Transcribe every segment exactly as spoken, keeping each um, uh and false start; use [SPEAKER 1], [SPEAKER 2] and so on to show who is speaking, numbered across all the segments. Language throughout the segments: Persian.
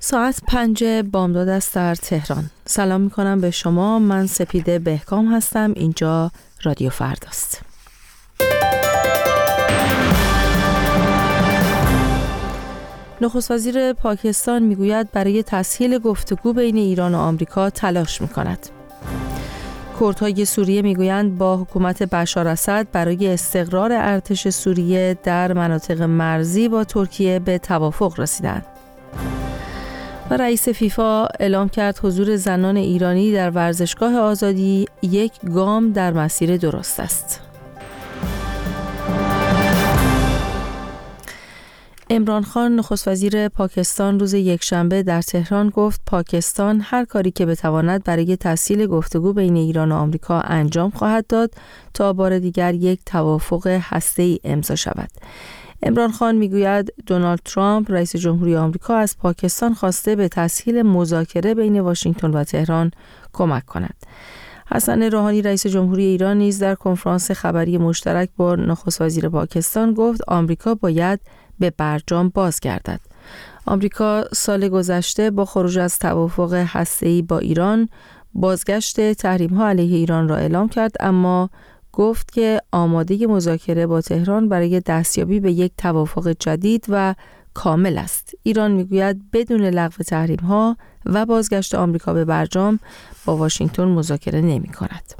[SPEAKER 1] ساعت پنج بامداد است در تهران. سلام میکنم به شما. من سپیده بهکام هستم. اینجا رادیو فرداست. نخست وزیر پاکستان میگوید برای تسهیل گفتگو بین ایران و آمریکا تلاش میکند. کردهای سوریه میگویند با حکومت بشار اسد برای استقرار ارتش سوریه در مناطق مرزی با ترکیه به توافق رسیدند. و رئیس فیفا اعلام کرد حضور زنان ایرانی در ورزشگاه آزادی یک گام در مسیر درست است. عمران خان نخست وزیر پاکستان روز یکشنبه در تهران گفت پاکستان هر کاری که بتواند برای تسهیل گفتگو بین ایران و آمریکا انجام خواهد داد تا بار دیگر یک توافق هسته‌ای امضا شود. عمران خان میگوید دونالد ترامپ رئیس جمهوری آمریکا از پاکستان خواسته به تسهیل مذاکره بین واشنگتن و تهران کمک کند. حسن روحانی رئیس جمهوری ایران نیز در کنفرانس خبری مشترک با نخست وزیر پاکستان گفت آمریکا باید به برجام بازگردد. آمریکا سال گذشته با خروج از توافق هسته‌ای با ایران بازگشت تحریم‌ها علیه ایران را اعلام کرد، اما گفت که آماده مذاکره با تهران برای دستیابی به یک توافق جدید و کامل است. ایران میگوید بدون لغو تحریم‌ها و بازگشت آمریکا به برجام با واشنگتن مذاکره نمی‌کند.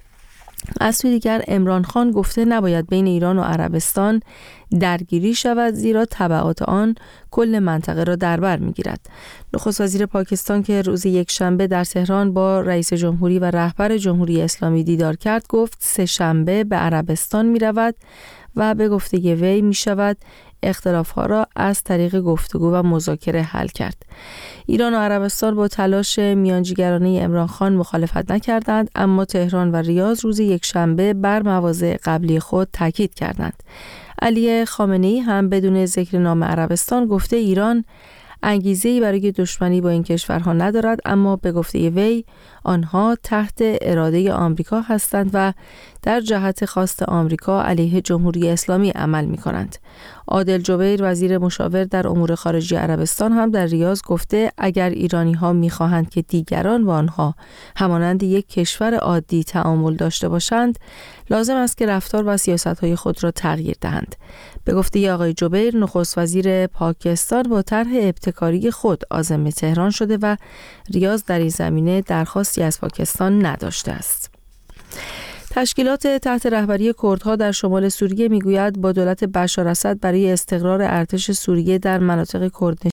[SPEAKER 1] از سوی دیگر عمران خان گفته نباید بین ایران و عربستان درگیری شود، زیرا تبعات آن کل منطقه را در بر می‌گیرد. نخست وزیر پاکستان که روز یکشنبه در تهران با رئیس جمهوری و رهبر جمهوری اسلامی دیدار کرد گفت سه شنبه به عربستان می‌رود و به گفته وی می‌شود اختلاف‌ها را از طریق گفتگو و مذاکره حل کرد. ایران و عربستان با تلاش میانجیگرانه عمران خان مخالفت نکردند، اما تهران و ریاض روز یکشنبه بر مواضع قبلی خود تاکید کردند. علی خامنه‌ای هم بدون ذکر نام عربستان گفته ایران انگیزه‌ای برای دشمنی با این کشورها ندارد، اما به گفته وی آنها تحت اراده آمریکا هستند و در جهت خواست آمریکا علیه جمهوری اسلامی عمل می‌کنند. عادل جبیر وزیر مشاور در امور خارجه عربستان هم در ریاض گفته اگر ایرانی‌ها می‌خواهند که دیگران با آنها همانند یک کشور عادی تعامل داشته باشند، لازم است که رفتار و سیاست‌های خود را تغییر دهند. به گفته آقای جبیر نخست وزیر پاکستان با طرح ابتکاری خود عازم تهران شده و ریاض در این زمینه درخواستی از پاکستان نداشته است. تشکیلات تحت رهبری کردها در شمال سوریه میگوید با دولت بشار اسد برای استقرار ارتش سوریه در مناطق کردنشین